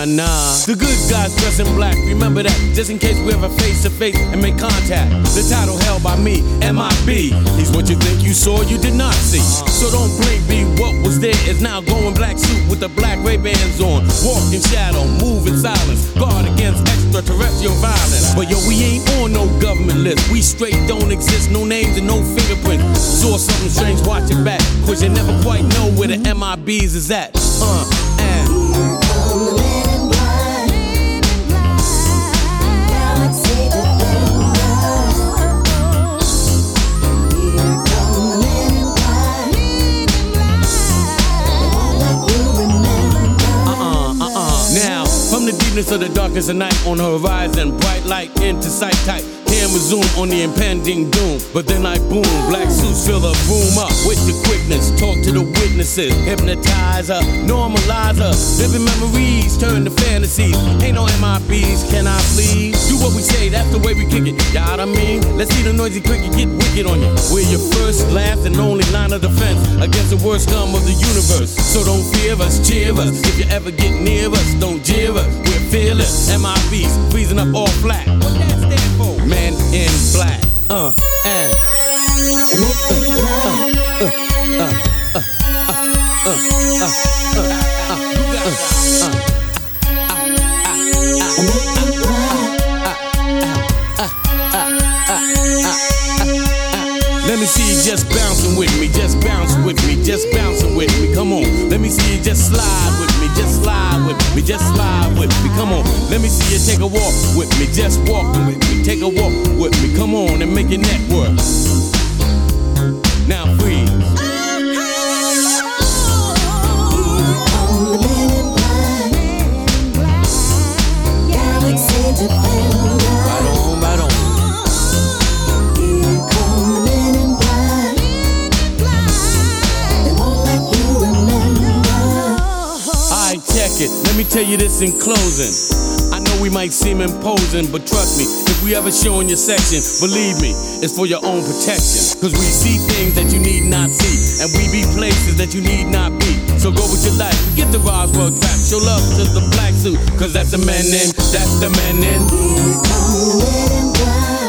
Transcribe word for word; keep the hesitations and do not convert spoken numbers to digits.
nah, nah. The good guys dress in black, remember that, just in case we ever face to face and make contact. The title held by me, M I B. He's what you think you saw, you did not see. So don't blink, be what was there is now going black suit with the black Ray-Bans on. Walk in shadow, move in silence, guard against extraterrestrial violence. But yo, we ain't on no government list. We straight don't exist, no names and no fingerprints. Saw something strange, watch it back, cause you never quite know where the M I Bs is at. Uh, and from the deepness of the darkness of night on the horizon, bright light into sight tight. Camera zoom on the impending doom, but then I boom. Black suits fill the room up with the quickness. Talk to the witnesses, hypnotizer, normalizer. Living memories turn to fantasies. Ain't no M I Bs, can I please? Do what we say, that's the way we kick it. You know what I mean? Let's see the noisy cricket get wicked on you. We're your first, last, and only line of defense against the worst scum of the universe. So don't fear us, cheer us. If you ever get near us, don't jeer us. We're fearless, M I Bs, freezing up all flat. What that stand for? Men in black. Uh, and. Let me see you just bouncing with me, just bouncing with me, just bouncing with me. Come on, let me see you just slide with me, just slide with me, just slide with me. Come on, let me see you take a walk with me, just walking with me, take a walk with me. Come on and make your network. Now freeze. Right on, right on. Check it, let me tell you this in closing. I know we might seem imposing, but trust me, if we ever show in your section, believe me, it's for your own protection. Cause we see things that you need not see, and we be places that you need not be. So go with your life, forget the Roswell trap, show love to the black suit, cause that's the man in, that's the man in.